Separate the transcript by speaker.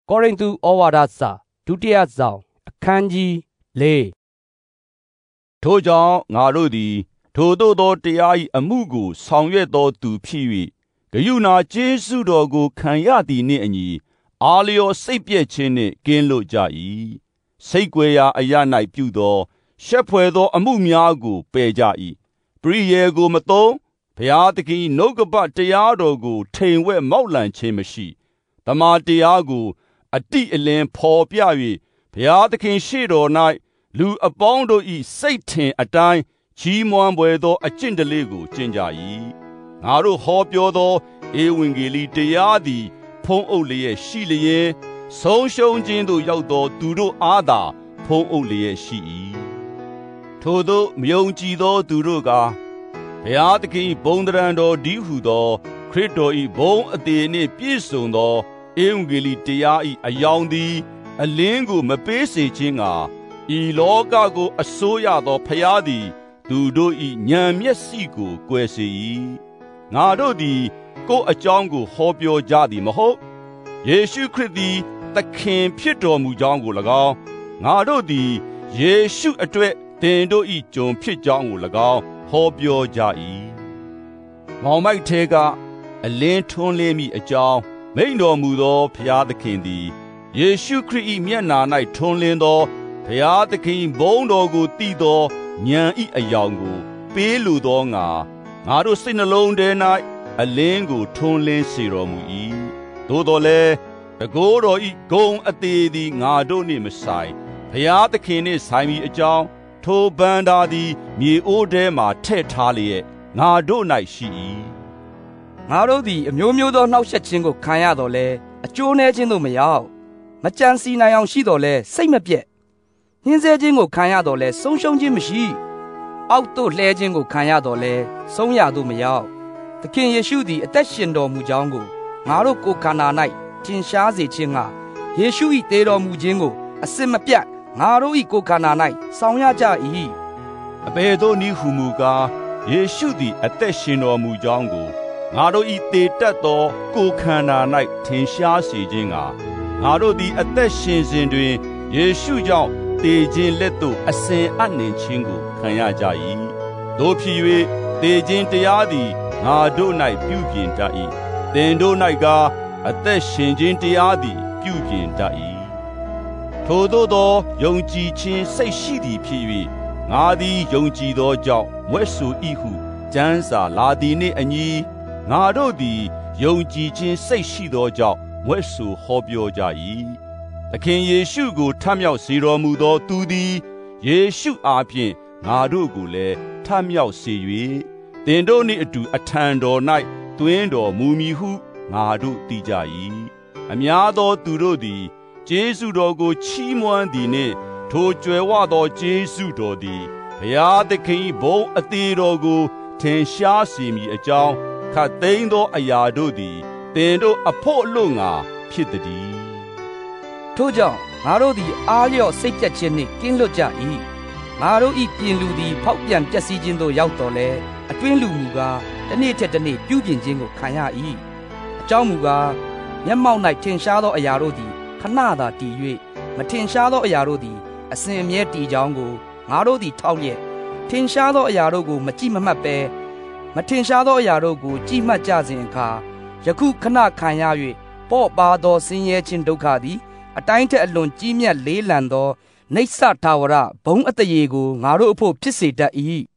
Speaker 1: ကောရိန္သုဩဝါဒစာဒုတိယဆောင်အခန်းကြီး၄
Speaker 2: ထိုကြောင့်ငါတို့သည်ထိုသို့သောတရား၏အမှုကိုဆောင်ရွက်သောသူဖြစ်၍ဂရုဏာကျေးဇူးတော်ကိုခံရသည်နှင့်အညီအာလျော်စိတ်ပျက်ခြင်းနှင့်ကင်းလွတ်ကြ၏စိတ်ကြွယ်ရာအရာ၌ပြုသောရှက်ဖွယ်သောအမှုများကိုပယ်ကြ၏ပရိယေကိုမသုံးဘုရားသခင်၏နှုတ်ကပတ်တရားတော်ကိုထိမ်ဝှက်မောက်လန့်ခြင်းမရှိတမန်တရားကိုအတိအလင်းဖော်ပြ၍ဘုရားသခင်ရှေ့တော်၌လူအပေါင်းတို့၏စိတ်ထင်အတိုင်းကြီးမွမ်းပွေသောအကျင့်တလေးကိုကျင့်ကြ၏ငါတို့ဟောပြောသောဧဝံဂေလိတရားသည်ဖုံးအုပ်လျက်ရှိလျင်ဆုံးရှုံးခြင်းသို့ရောက်သောသူတို့အားသာဖုံးအုပ်လျက်ရှိ၏ထိုသို့မယုံကြည်သောသူတို့ကဘုရားသခင်ဘုံတရံတော်ဒီဟုသောခရစ်တော်၏ဘုံအသေးနှင့်ပြည့်စုံသောဧဝံဂေလိတရား၏အယောင်သည်အလင်းကိုမပေးစေခြင်းကဤလောကကိုအစိုးရသောဖျားသည်သူတို့၏ဉာဏ်မျက်စိကိုကွယ်စေ၏ငါတို့သည်ကိုယ်အကြောင်းကိုဟောပြောကြသည်မဟုတ်ယေရှုခရစ်သည်သခင်ဖြစ်တော်မူကြောင်းကို၎င်းငါတို့သည်ယေရှုအတွက်သင်တို့၏ကျွန်ဖြစ်ကြောင်းကို၎င်းဟောပြောကြ၏မောင်မိုက်ထဲကအလင်းထွန်းလင်းမိအကြောင်းမိန့်တော်မူသောဘုရားသခင်သည်ယေရှုခရစ်၏မျက်နာ၌ထွန်းလင်းသောဘုရားသခင်ဘုန်းတော်ကိုတည်သောဉာဏ်၏အယောင်ကိုပေးလိုသောငါတို့စိတ်နှလုံးထဲ၌အလင်းကိုထွန်းလင်းစေတော်မူ၏သို့တော်လည်းတကိုးတော်၏ဂုဏ်အသေးသည်ငါတို့နှင့်မဆိုင်ဘုရားသခင်နှင့်ဆိုင်မိအကြောင်းထိုဗန္တာသည်မြေအိုးထဲမှထည့်ထားလျက်ငါတို့၌ရှိ၏
Speaker 1: ငါတို့သည်အမျိုးမျိုးသောနှောက်ယှက်ခြင်းကိုခံရတော်လဲအကျိုးနည်းခြင်းသို့မရောက်မကြံစီနိုင်အောင်ရှိတော်လဲစိတ်မပြည့်ညှင်းဆဲခြင်းကိုခံရတော်လဲဆုံးရှုံးခြင်းမရှိအောက်သို့လှဲခြင်းကိုခံရတော်လဲဆုံးရသို့မရောက်သခင်ယေရှုသည်အသက်ရှင်တော်မူကြောင်းကိုငါတို့ကိုယ်ခန္ဓာ၌ထင်ရှားစေခြင်းကယေရှု၏သေတော်မူခြင်းကိုအစစ်မပြတ်ငါတို့၏ကိုယ်ခန္ဓာ၌ဆောင်ရကြ၏
Speaker 2: အဘယ်သို့နည်းဟုမူကားယေရှုသည်အသက်ရှင်တော်မူကြောင်းကိုငါတို့၏သေတတ်သောကိုယ်ခန္ဓာ၌ထင်ရှားစေခြင်းကငါတို့သည်အသက်ရှင်စဉ်တွင်ယေရှုကြောင့်သေခြင်းလက်သို့အစဉ်အနှင်ခြင်းကိုခံရကြ၏တို့ဖြစ်၍သေခြင်းတရားသည်ငါတို့၌ပြုပြင်တတ်၏သင်တို့၌ကအသက်ရှင်ခြင်းတရားသည်ပြုပြင်တတ်၏ထိုသို့သောယုံကြည်ခြင်းစိတ်ရှိသည်ဖြစ်၍ငါသည်ယုံကြည်သောကြောင့်မြွက်ဆို၏ဟုကျမ်းစာလာသည်နှင့်အညီငါတို့သည်ယုံကြည်ခြင်းစိတ်ရှိသောကြောင့်မြွက်ဆိုဟောပြောကြ၏သခင်ယေရှုကိုထမြောက်စေတော်မူသောသူသည်ယေရှုအားဖြင့်ငါတို့ကိုလည်းထမြောက်စေ၍သင်တို့နှင့်အတူအထံတော်၌သွင်းတော်မူမည်ဟုငါတို့သိကြ၏အများသောသူတို့သည်ကျေးဇူးတော်ကိုချီးမွမ်းသည်နှင့်ထိုကြွယ်ဝသောကျေးဇူးတော်သည်ဘုရားသခင်ဘုန်းအသေးတော်ကိုထင်ရှားစေမည်အကြောင်းခတ်သိမ်းသောအရာတို့သည်သင်တို့အဖို့အလို့ငါဖြစ်သည်
Speaker 1: ထို့ကြောင့်ငါတို့သည်အားလျော့စိတ်ပြတ်ခြင်းနှင့်ကင်းလွတ်ကြ၏ငါတို့၏ပြင်လူသည်ဖောက်ပြန်ပျက်စီးခြင်းသို့ရောက်တော်လဲအတွင်းလူမူကားတစ်နေ့ထက်တစ်နေ့ပြုပြင်ခြင်းကိုခံရ၏အကြောင်းမူကားမျက်မှောက်၌ထင်ရှားသောအရာတို့သည်ခဏသာတည်၍မထင်ရှားသောအရာတို့သည်အစဉ်အမြဲတည်ကြောင်းကိုငါတို့သည်ထောက်လျက်ထင်ရှားသောအရာတို့ကိုမကြည့်မမှတ်ပဲမထင်ရှားသောအရာတို့ကိုကြည့်မှတ်ကြစဉ်အခါယခုခဏခံရ၍ပေါ့ပါသောဆင်းရဲခြင်းဒုက္ခသည်အတိုင်းထက်အလွန်ကြီးမြတ်လေးလံသောနိစ္စထာဝရဘုံအတရေကိုငါတို့အဖို့ဖြစ်စေတတ်၏